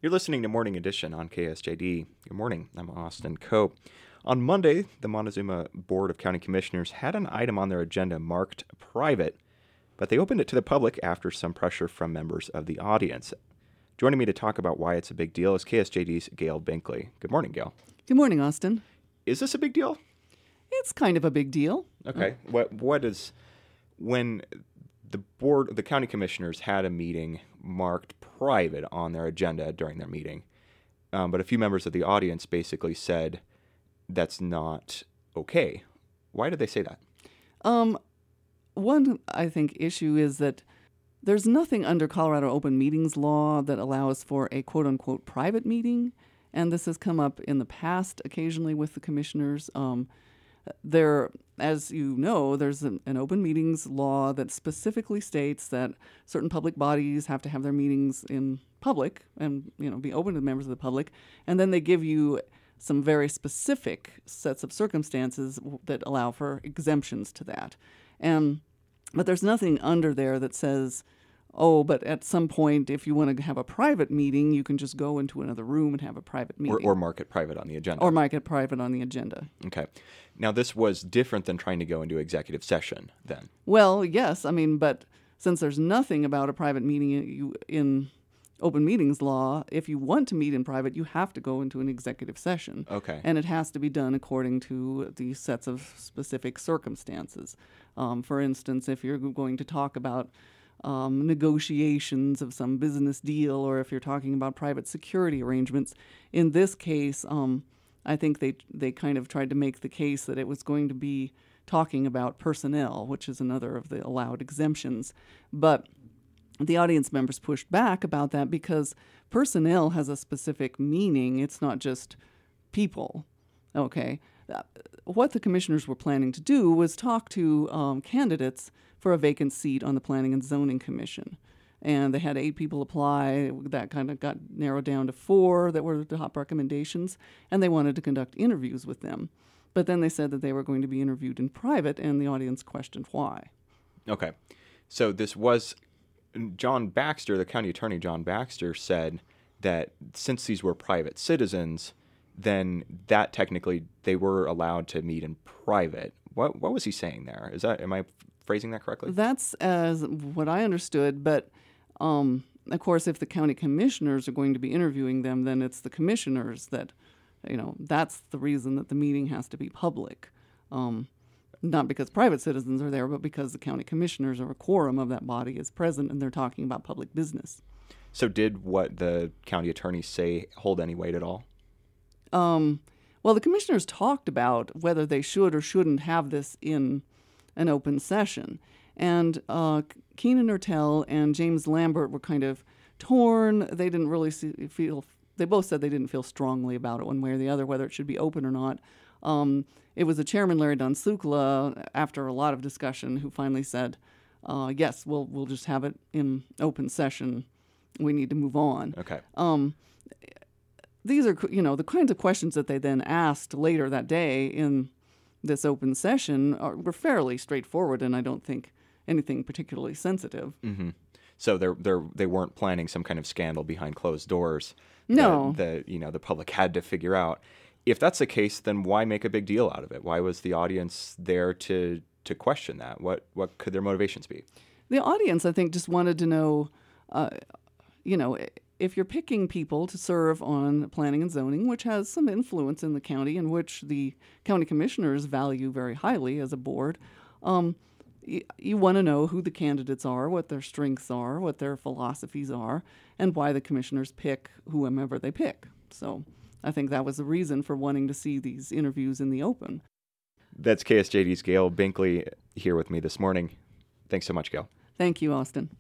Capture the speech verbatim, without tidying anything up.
You're listening to Morning Edition on K S J D. Good morning. I'm Austin Coe. On Monday, the Montezuma Board of County Commissioners had an item on their agenda marked private, but they opened it to the public after some pressure from members of the audience. Joining me to talk about why it's a big deal is K S J D's Gail Binkley. Good morning, Gail. Good morning, Austin. Is this a big deal? It's kind of a big deal. Okay. What what is when the board, the county commissioners had a meeting marked private on their agenda during their meeting, um, but a few members of the audience basically said that's not okay. Why did they say that? Um, one, I think, issue is that there's nothing under Colorado open meetings law that allows for a quote-unquote private meeting, and this has come up in the past occasionally with the commissioners. Um, there, as you know, there's an, an open meetings law that specifically states that certain public bodies have to have their meetings in public and, you know, be open to members of the public, and then they give you some very specific sets of circumstances that allow for exemptions to that. And but there's nothing under there that says, oh, but at some point, if you want to have a private meeting, you can just go into another room and have a private meeting. Or, or mark it private on the agenda. Or mark it private on the agenda. Okay. Now, this was different than trying to go into executive session then. Well, yes. I mean, but since there's nothing about a private meeting in, in open meetings law, if you want to meet in private, you have to go into an executive session. Okay. And it has to be done according to the sets of specific circumstances. Um, for instance, if you're going to talk about Um, negotiations of some business deal, or if you're talking about private security arrangements. In this case, um, I think they they kind of tried to make the case that it was going to be talking about personnel, which is another of the allowed exemptions. But the audience members pushed back about that because personnel has a specific meaning. It's not just people. Okay. Uh, what the commissioners were planning to do was talk to um, candidates for a vacant seat on the Planning and Zoning Commission. And they had eight people apply. That kind of got narrowed down to four that were the top recommendations, and they wanted to conduct interviews with them. But then they said that they were going to be interviewed in private, and the audience questioned why. Okay. So this was, John Baxter, the county attorney, John Baxter, said that since these were private citizens, then that technically they were allowed to meet in private. What what was he saying there? Is that, am I phrasing that correctly? That's as what I understood, but um, of course, if the county commissioners are going to be interviewing them, then it's the commissioners that, you know, that's the reason that the meeting has to be public. Um, not because private citizens are there, but because the county commissioners or a quorum of that body is present and they're talking about public business. So did what the county attorneys say hold any weight at all? Um, well, the commissioners talked about whether they should or shouldn't have this in an open session. And uh, Keenan Ertel and James Lambert were kind of torn. They didn't really see, feel, they both said they didn't feel strongly about it one way or the other, whether it should be open or not. Um, it was the chairman, Larry Dunsukla, after a lot of discussion, who finally said, uh, yes, we'll, we'll just have it in open session. We need to move on. Okay. Um, these are, you know, the kinds of questions that they then asked later that day in this open session are, were fairly straightforward, and I don't think anything particularly sensitive. Mm-hmm. So they're, they're, they weren't planning some kind of scandal behind closed doors. No. That, that, you know, the public had to figure out. If that's the case, then why make a big deal out of it? Why was the audience there to to question that? What what could their motivations be? The audience, I think, just wanted to know, uh, you know, if you're picking people to serve on planning and zoning, which has some influence in the county and which the county commissioners value very highly as a board, um, you, you want to know who the candidates are, what their strengths are, what their philosophies are, and why the commissioners pick whomever they pick. So I think that was the reason for wanting to see these interviews in the open. That's K S J D's Gail Binkley here with me this morning. Thanks so much, Gail. Thank you, Austin.